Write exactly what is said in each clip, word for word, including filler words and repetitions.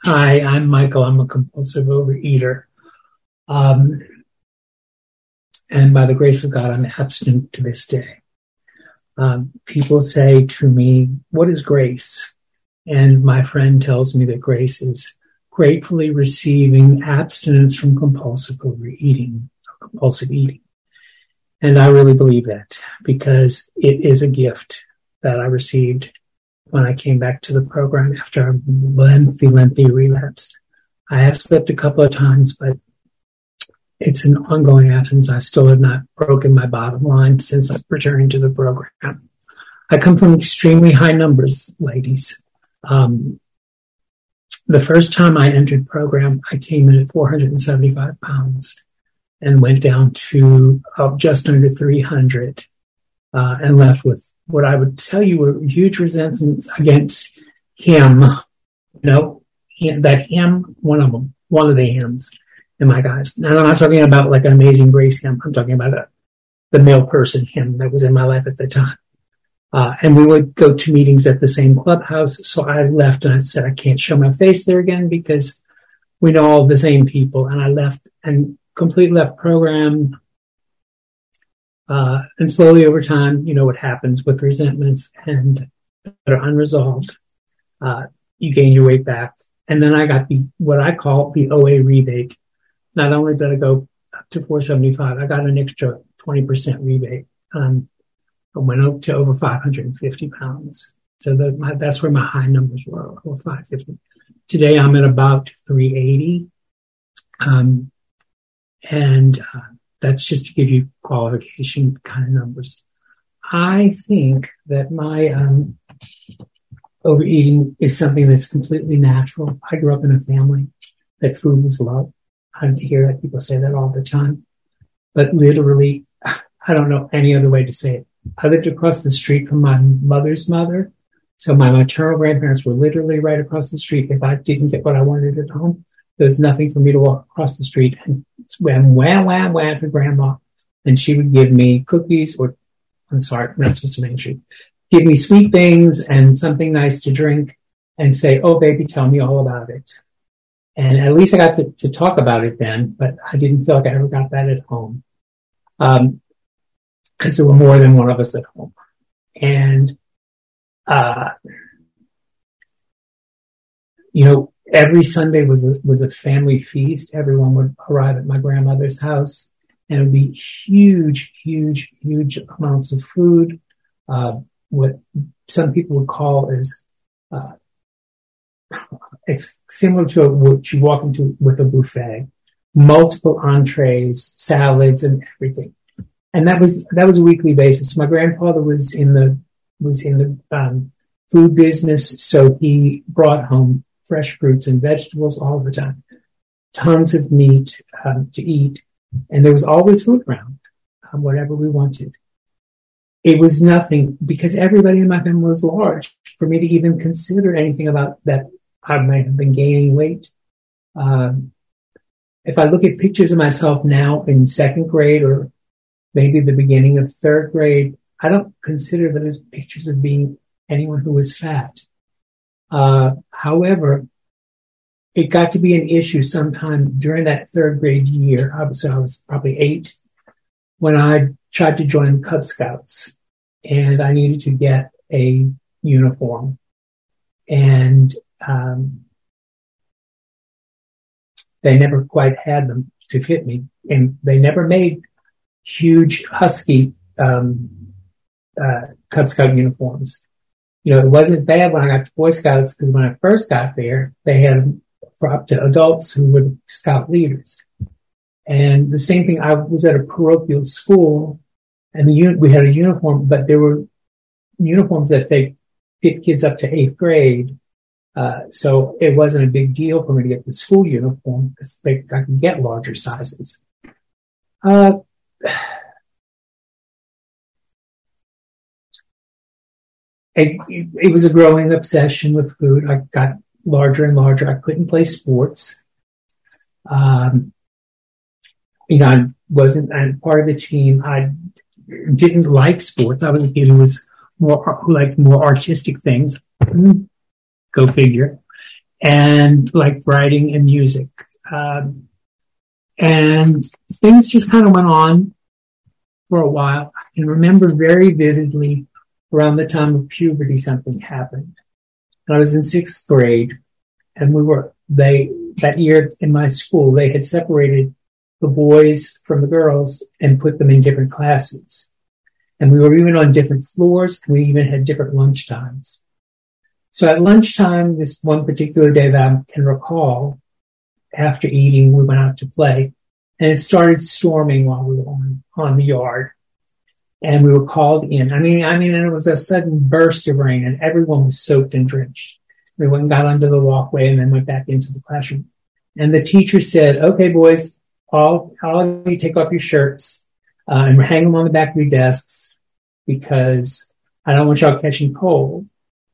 Hi, I'm Michael. I'm a compulsive overeater. Um, and by the grace of God, I'm abstinent to this day. Um, people say to me, what is grace? And my friend tells me that grace is gratefully receiving abstinence from compulsive overeating, or compulsive eating. And I really believe that because it is a gift that I received when I came back to the program after a lengthy, lengthy relapse. I have slipped a couple of times, but it's an ongoing absence. I still have not broken my bottom line since I've returned to the program. I come from extremely high numbers, ladies. Um, the first time I entered the program, I came in at four hundred seventy-five pounds and went down to uh, just under three hundred uh, and left with what I would tell you were huge resentments against him. You know, that him, one of them, one of the hymns in my guys. Now, I'm not talking about like an Amazing Grace hymn. I'm talking about a, the male person hymn that was in my life at the time. Uh, and we would go to meetings at the same clubhouse. So I left and I said, I can't show my face there again because we know all the same people. And I left and completely left program. Uh, and slowly over time, you know what happens with resentments and that are unresolved. Uh, you gain your weight back. And then I got the, what I call the O A rebate. Not only did I go up to four seventy-five, I got an extra twenty percent rebate. Um, I went up to over five hundred fifty pounds. So the, my, that's where my high numbers were, over five fifty. Today I'm at about three eighty. Um, and, uh, that's just to give you qualification kind of numbers. I think that my, um, overeating is something that's completely natural. I grew up in a family that food was love. I hear that people say that all the time, but literally, I don't know any other way to say it. I lived across the street from my mother's mother. So my maternal grandparents were literally right across the street. If I didn't get what I wanted at home, there was nothing for me to walk across the street and wham, wham, wham, wham to grandma. And she would give me cookies or, I'm sorry, I'm not supposed to mention, give me sweet things and something nice to drink and say, oh, baby, tell me all about it. And at least I got to, to talk about it then, but I didn't feel like I ever got that at home. Um, cause there were more than one of us at home. And, uh, you know, every Sunday was a, was a family feast. Everyone would arrive at my grandmother's house and it would be huge, huge, huge amounts of food. Uh, what some people would call is, uh, it's similar to what you walk into with a buffet, multiple entrees, salads, and everything. And that was, that was a weekly basis. My grandfather was in the, was in the, um, food business. So he brought home fresh fruits and vegetables all the time, tons of meat, um, to eat. And there was always food around, um, whatever we wanted. It was nothing because everybody in my family was large for me to even consider anything about that. I might have been gaining weight. Um, if I look at pictures of myself now in second grade or maybe the beginning of third grade, I don't consider them as pictures of being anyone who was fat. Uh, however, it got to be an issue sometime during that third grade year. I was, I was probably eight when I tried to join Cub Scouts and I needed to get a uniform. And Um, they never quite had them to fit me, and they never made huge husky um, uh, Cub Scout uniforms. You know, it wasn't bad when I got to Boy Scouts because when I first got there, they had them for up to adults who were Scout leaders. And the same thing, I was at a parochial school, and the we had a uniform, but there were uniforms that they fit kids up to eighth grade. Uh, so it wasn't a big deal for me to get the school uniform because they, I could get larger sizes. Uh, it, it, it was a growing obsession with food. I got larger and larger. I couldn't play sports. Um, you know, I wasn't I'm part of the team. I didn't like sports. I was a kid who was more, who liked more artistic things. Go figure. and liked writing and music. Um, and things just kind of went on for a while. I can remember very vividly around the time of puberty, something happened. I was in sixth grade, and we were, they, that year in my school, they had separated the boys from the girls and put them in different classes. And we were even on different floors, and we even had different lunch times. So at lunchtime, this one particular day that I can recall, after eating, we went out to play, and it started storming while we were on, on the yard. And we were called in. I mean, I mean, and it was a sudden burst of rain, and everyone was soaked and drenched. We went and got under the walkway and then went back into the classroom. And the teacher said, okay, boys, all, all of you take off your shirts, uh, and hang them on the back of your desks, because I don't want y'all catching cold.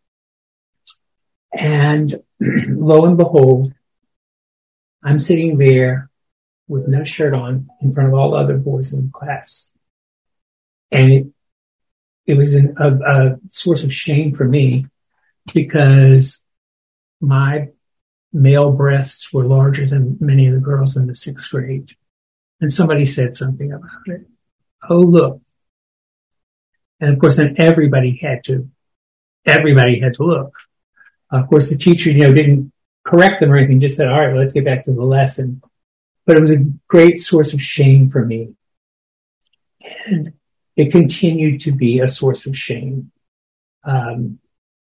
And lo and behold, I'm sitting there with no shirt on in front of all the other boys in the class. And it, it was an, a, a source of shame for me, because my male breasts were larger than many of the girls in the sixth grade. And somebody said something about it. Oh, look. And of course, then everybody had to, everybody had to look. Of course, the teacher, you know, didn't correct them or anything, just said, all right, well, let's get back to the lesson. But it was a great source of shame for me. And it continued to be a source of shame. Um,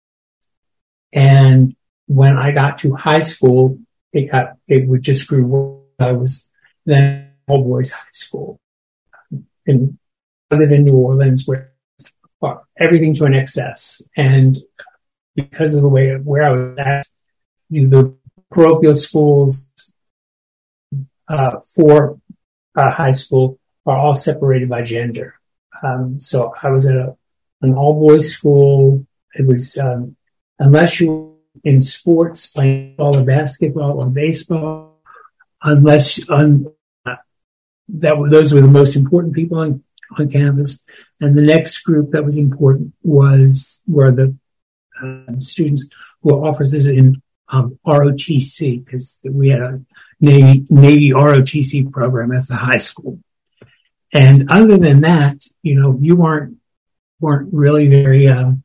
and when I got to high school, it got, it would just grew worse. I was then all boys high school. And I live in New Orleans, where everything to an excess. And because of the way where I was at, you know, the parochial schools uh, for uh, high school are all separated by gender. Um, so I was at a, an all-boys school. It was, um, unless you were in sports, playing all or basketball or baseball, unless um, that were, those were the most important people on, on campus. And the next group that was important was were the um, students who were officers in um, R O T C, because we had a Navy, Navy R O T C program at the high school. And other than that, you know, you weren't, weren't really very, um,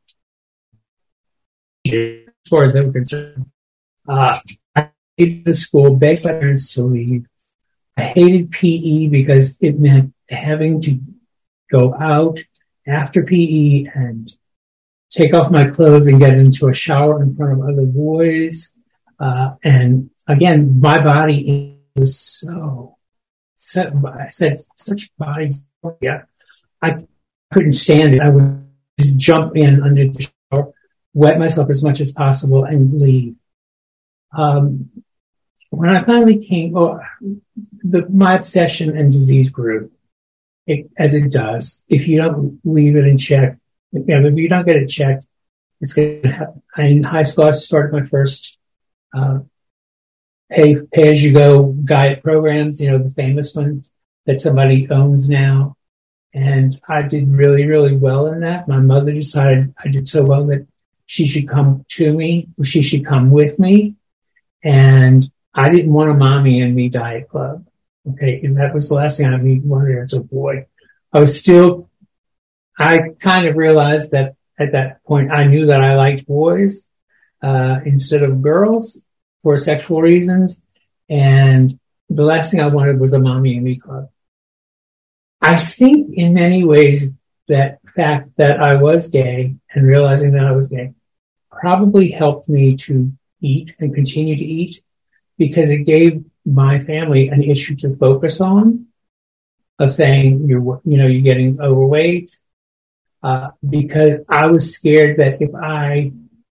as far as they were concerned. Uh, I hated the school, begged my parents to leave. I hated P E because it meant having to go out after P E and take off my clothes and get into a shower in front of other boys. Uh, and again, my body was so, so I said, such body. Yeah. I couldn't stand it. I would just jump in under the shower, wet myself as much as possible, and leave. Um, when I finally came, oh, the, my obsession and disease grew, it, as it does. If you don't leave it in check, if, you know, if you don't get it checked, it's going to happen. In high school, I started my first uh, pay pay as you go diet programs. You know, the famous one that somebody owns now. And I did really, really well in that. My mother decided I did so well that she should come to me, or she should come with me. And I didn't want a mommy and me diet club. Okay. And that was the last thing I wanted as a boy. I was still, I kind of realized that at that point I knew that I liked boys, uh, instead of girls for sexual reasons. And the last thing I wanted was a mommy and me club. I think in many ways that fact that I was gay and realizing that I was gay probably helped me to eat and continue to eat, because it gave my family an issue to focus on, of saying you're, you know, you're getting overweight, uh, because I was scared that if I,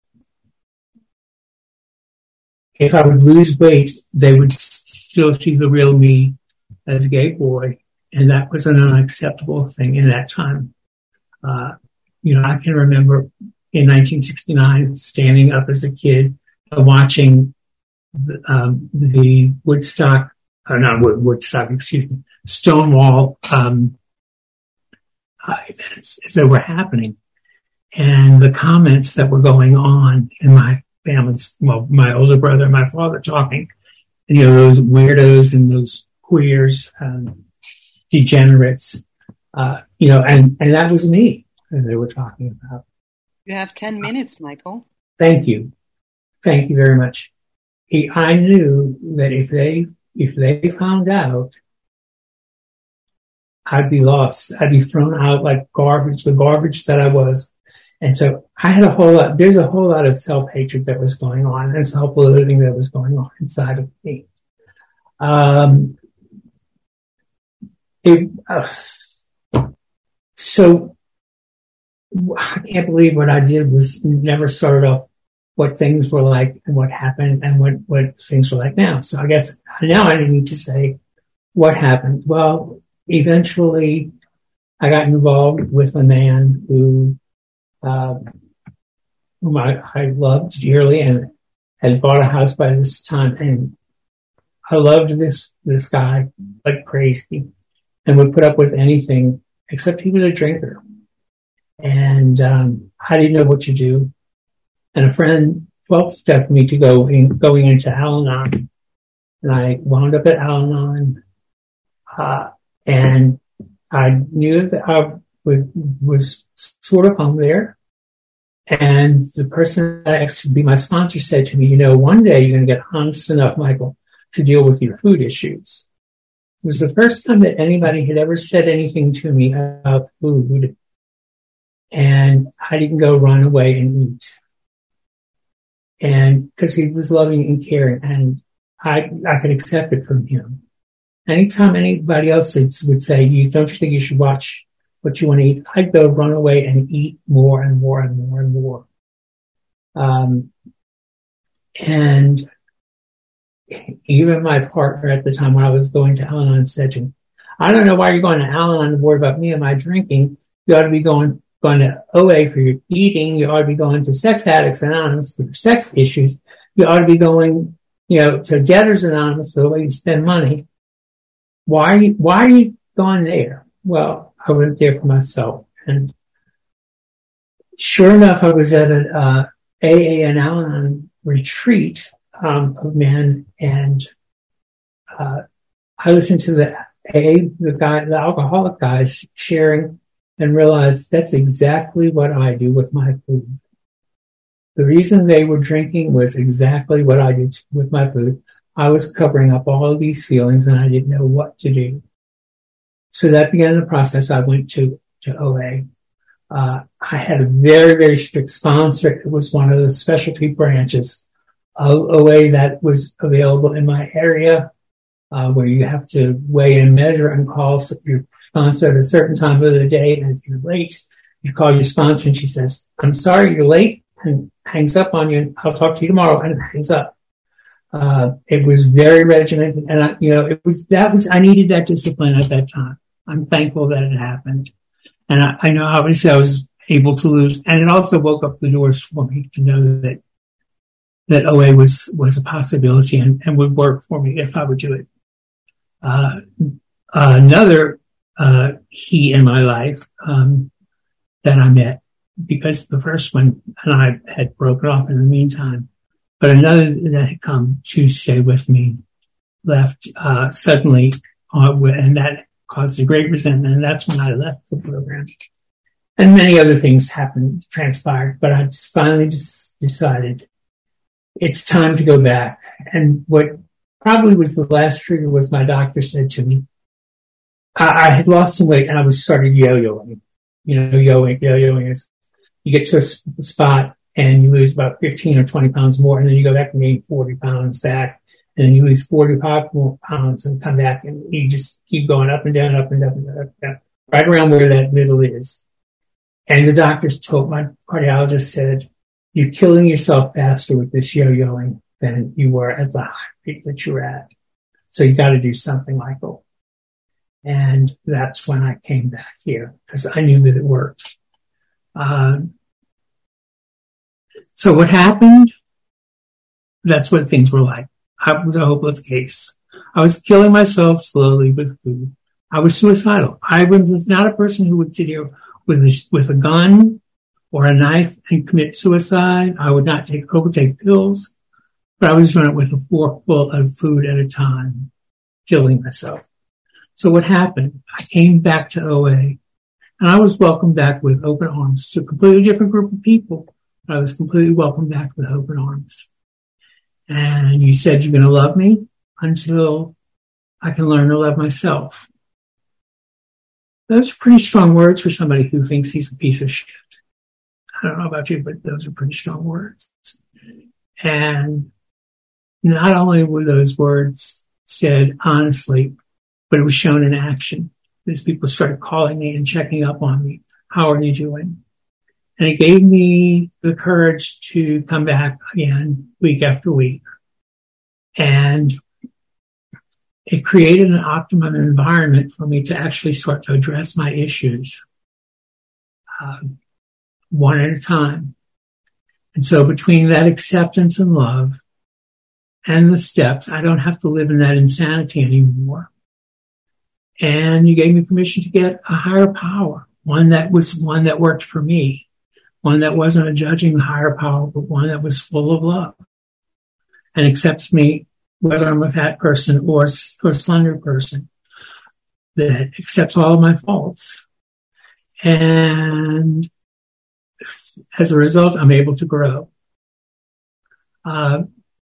if I would lose weight, they would still see the real me as a gay boy. And that was an unacceptable thing in that time. Uh, you know, I can remember in nineteen sixty-nine standing up as a kid uh, watching the, um, the Woodstock, uh, not Wood, Woodstock, excuse me, Stonewall um, uh, events as they were happening. And the comments that were going on in my families, well, my older brother and my father talking, and, you know, those weirdos and those queers, um, degenerates, uh, you know, and, and that was me that they were talking about. You have ten minutes, Michael. Thank you. Thank you very much. He, I knew that if they, if they found out, I'd be lost. I'd be thrown out like garbage, the garbage that I was. And so I had a whole lot, there's a whole lot of self-hatred that was going on and self-loathing that was going on inside of me. Um, it, uh, so I can't believe what I did was never started off what things were like and what happened and what, what things were like now. So I guess now I need to say what happened. Well, eventually I got involved with a man who, uh, whom I, I loved dearly and had bought a house by this time. And I loved this, this guy like crazy and would put up with anything except he was a drinker. And, um, I didn't know what to do. And a friend twelve-stepped me to go in, going into Al-Anon. And I wound up at Al-Anon. Uh, and I knew that I would, was sort of home there. And the person that asked to be my sponsor said to me, you know, one day you're going to get honest enough, Michael, to deal with your food issues. It was the first time that anybody had ever said anything to me about food. And I didn't go run away and eat. And because he was loving and caring, and I, I could accept it from him. Anytime anybody else would say, you don't you think you should watch what you want to eat? I'd go run away and eat more and more and more and more. Um, and even my partner at the time when I was going to Al-Anon said to me, I don't know why you're going to Al-Anon to worry about me and my drinking. You ought to be going going to O A for your eating. You ought to be going to Sex Addicts Anonymous for your sex issues. You ought to be going, you know, to Debtors Anonymous for the way you spend money. Why are you, why are you going there? Well, I went there for myself. And sure enough, I was at an uh, A A and Al-Anon retreat um, of men, and uh, I listened to the A A, the guy, the alcoholic guys sharing, and realized that's exactly what I do with my food. The reason they were drinking was exactly what I did with my food. I was covering up all of these feelings and I didn't know what to do. So that began the process. I went to, to O A. Uh, I had a very, very strict sponsor. It was one of the specialty branches of O A that was available in my area, uh, where you have to weigh and measure and call your sponsor at a certain time of the day. And if you're late, you call your sponsor and she says, I'm sorry, you're late, and hangs up on you. I'll talk to you tomorrow, and hangs up. Uh, it was very regimented, and I, you know, it was, that was, I needed that discipline at that time. I'm thankful that it happened. And I, I know obviously I was able to lose, and it also woke up the doors for me to know that, that O A was, was a possibility and, and would work for me if I would do it. Uh, uh another, uh, he in my life, um, that I met, because the first one and I had broken off in the meantime. But another that had come to stay with me left, uh, suddenly, uh, and that caused a great resentment. And that's when I left the program. And many other things happened, transpired, but I just finally just decided it's time to go back. And what probably was the last trigger was my doctor said to me, I, I had lost some weight and I was started yo-yoing. You know, yo-yoing, yo-yoing is you get to a spot and you lose about fifteen or twenty pounds more, and then you go back and gain forty pounds back, and then you lose forty-five more pounds and come back, and you just keep going up and down, up and down, up and down, right around where that middle is. And the doctors told, my cardiologist said, you're killing yourself faster with this yo-yoing than you were at the high rate that you were at. So you got to do something, Michael. And that's when I came back here, because I knew that it worked. Um, So what happened? That's what things were like. I was a hopeless case. I was killing myself slowly with food. I was suicidal. I was not a person who would sit here with a, with a gun or a knife and commit suicide. I would not take overtake pills, but I was doing it with a forkful of food at a time, killing myself. So what happened? I came back to O A, and I was welcomed back with open arms to a completely different group of people. But I was completely welcomed back with open arms. And you said you're going to love me until I can learn to love myself. Those are pretty strong words for somebody who thinks he's a piece of shit. I don't know about you, but those are pretty strong words. And not only were those words said honestly, but it was shown in action. These people started calling me and checking up on me. How are you doing? And it gave me the courage to come back again week after week. And it created an optimum environment for me to actually start to address my issues, um, one at a time. And so between that acceptance and love and the steps, I don't have to live in that insanity anymore. And you gave me permission to get a higher power, one that was one that worked for me, one that wasn't a judging higher power, but one that was full of love and accepts me whether I'm a fat person or, or a slender person, that accepts all of my faults. And as a result, I'm able to grow. Uh,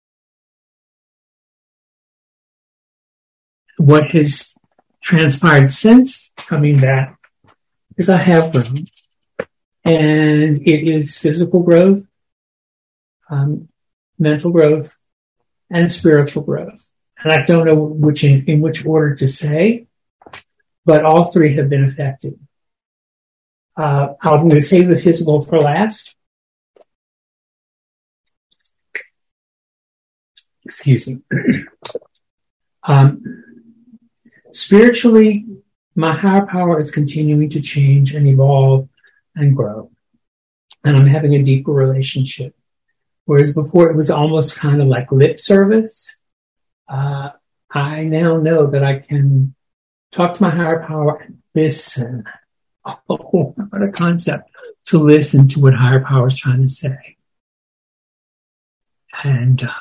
what has transpired since coming back is I have grown. And it is physical growth, um, mental growth, and spiritual growth. And I don't know which in, in which order to say, but all three have been affected. Uh, I'm going to save the physical for last. Excuse me. um, spiritually, my higher power is continuing to change and evolve and grow. And I'm having a deeper relationship. Whereas before it was almost kind of like lip service. Uh, I now know that I can talk to my higher power and listen. Oh, what a concept, to listen to what higher power is trying to say. And uh,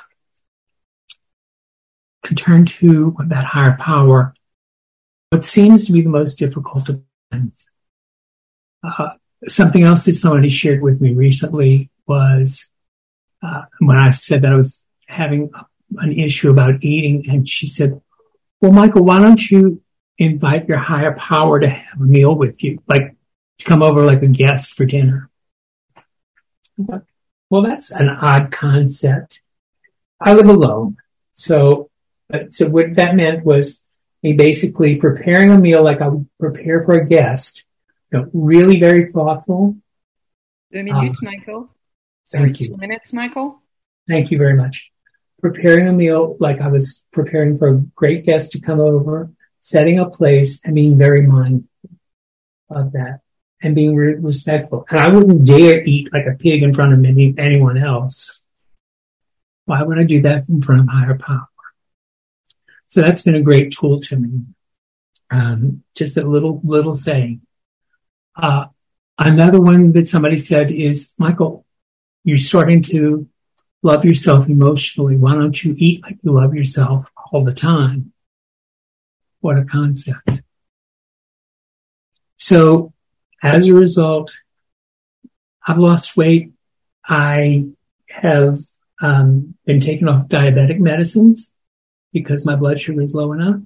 can turn to that higher power, what seems to be the most difficult of times. Uh, something else that somebody shared with me recently was uh, when I said that I was having an issue about eating, and she said, well, Michael, why don't you invite your higher power to have a meal with you, like to come over like a guest for dinner? Well, that's an odd concept. I live alone. So, so what that meant was me basically preparing a meal like I would prepare for a guest, you know, really very thoughtful. Two minutes, um, Michael. Sorry, thank you. Two minutes, Michael. Thank you very much. Preparing a meal like I was preparing for a great guest to come over, setting a place and being very mindful of that and being re- respectful. And I wouldn't dare eat like a pig in front of any, anyone else. Why would I do that in front of higher power? So that's been a great tool to me. Um, just a little, little saying. Uh, another one that somebody said is, Michael, you're starting to love yourself emotionally. Why don't you eat like you love yourself all the time? What a concept. So as a result, I've lost weight. I have um, been taken off diabetic medicines because my blood sugar is low enough.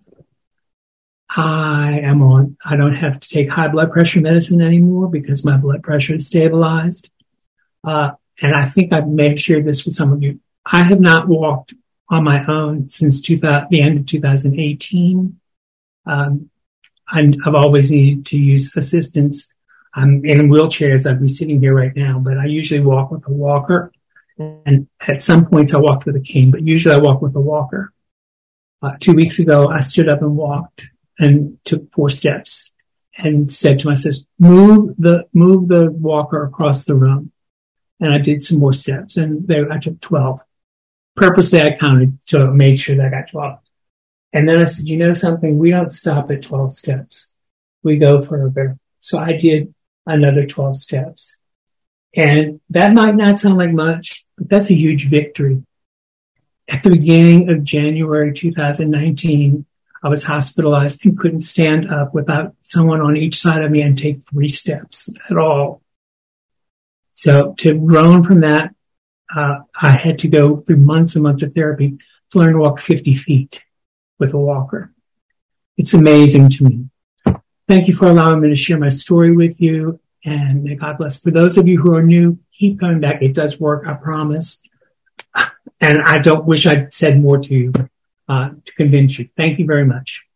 I am on, I don't have to take high blood pressure medicine anymore because my blood pressure is stabilized. Uh, and I think I may have shared this with some of you. I have not walked on my own since two thousand, the end of two thousand eighteen. Um, I'm, I've always needed to use assistance. I'm in a wheelchair as I'd be sitting here right now, but I usually walk with a walker. And at some points I walked with a cane, but usually I walk with a walker. Uh, two weeks ago, I stood up and walked and took four steps and said to my sister, move the, move the walker across the room. And I did some more steps and there I took twelve. Purposely I counted to make sure that I got twelve. And then I said, you know something? We don't stop at twelve steps. We go further. So I did another twelve steps. And that might not sound like much, but that's a huge victory. At the beginning of January two thousand nineteen, I was hospitalized and couldn't stand up without someone on each side of me and take three steps at all. So to groan from that, uh, I had to go through months and months of therapy to learn to walk fifty feet with a walker. It's amazing to me. Thank you for allowing me to share my story with you, and may God bless. For those of you who are new, keep coming back. It does work, I promise. And I don't wish I'd said more to you uh, to convince you. Thank you very much.